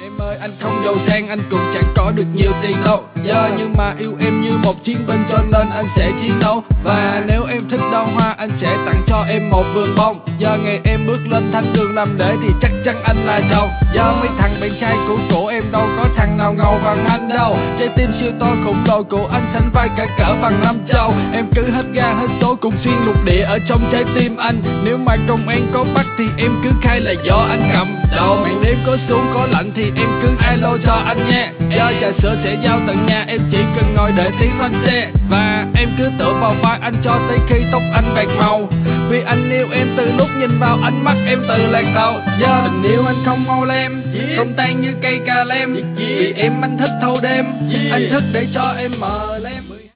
Em ơi anh không giàu sang, anh cũng chẳng có được nhiều tiền đâu. Nhưng mà yêu em như một chiến binh cho nên anh sẽ chiến đấu. Và nếu em thích đóa hoa anh sẽ tặng cho em một vườn bông. Ngày em bước lên thánh đường làm lễ thì chắc chắn anh là giàu. Mấy thằng bạn trai của em đâu có thằng nào ngầu bằng anh đâu. Trái tim siêu to khổng lồ của anh sánh vai cả cỡ bằng năm châu. Em cứ hết ga hết số cùng xuyên lục địa ở trong trái tim anh. Nếu mà công an có bắt thì em cứ khai là do anh cầm đầu. Màn đêm có xuống có lạnh thì em cứ alo cho anh nha. Trà sữa sẽ giao tận nhà, em chỉ cần ngồi đợi tiếng phanh xe. Và em cứ tựa vào vai anh cho tới khi tóc anh bạc màu. Vì anh yêu em từ lúc nhìn vào ánh mắt em từ lạc đầu. Tình yêu anh không mau lem, không tan như cây cà lem. Vì em anh thích thâu đêm, anh thức để cho em mờ lên.